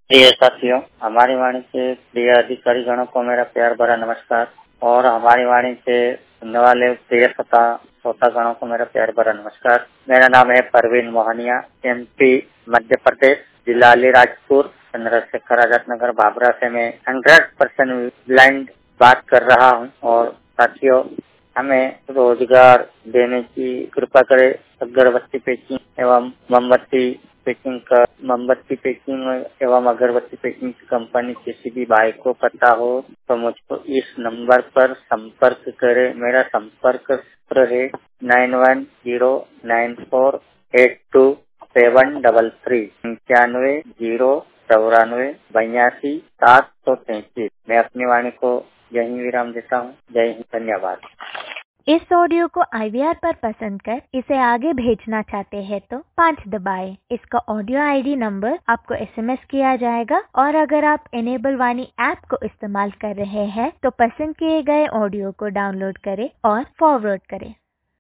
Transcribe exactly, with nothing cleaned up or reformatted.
प्रिय साथियों, हमारी वाणी से प्रिय अधिकारी गणों को मेरा प्यार भरा नमस्कार और हमारी वाणी से सुनने वाले प्रिय श्रोता श्रोता गणों को मेरा प्यार भरा नमस्कार। मेरा नाम है परवीन मोहनिया, एमपी मध्य प्रदेश, जिला अलीराजपुर, चंद्रशेखर आजाद नगर, भाभरा से मैं हंड्रेड परसेंट ब्लाइंड बात कर रहा हूँ। और साथियों, हमें रोजगार देने की कृपा करे। अगरबत्ती पैकिंग एवं मोमबत्ती पैकिंग का मोमबत्ती पैकिंग एवं अगरबत्ती पैकिंग की कंपनी किसी भी भाई को पता हो तो मुझको इस नंबर पर संपर्क करे। मेरा संपर्क सूत्र है nine one zero nine four eight two seven double three पंचानवे जीरो चौरानवे बयासी सात सौ तैतीस। मैं अपनी वाणी को यहीं विराम देता हूँ। जय हिंद, धन्यवाद। इस ऑडियो को आई वी आर पर पसंद कर इसे आगे भेजना चाहते हैं तो पाँच दबाएं। इसका ऑडियो आई डी नंबर आपको एस एम एस किया जाएगा और अगर आप इनेबल वाणी ऐप को इस्तेमाल कर रहे हैं तो पसंद किए गए ऑडियो को डाउनलोड करें और फॉरवर्ड करें।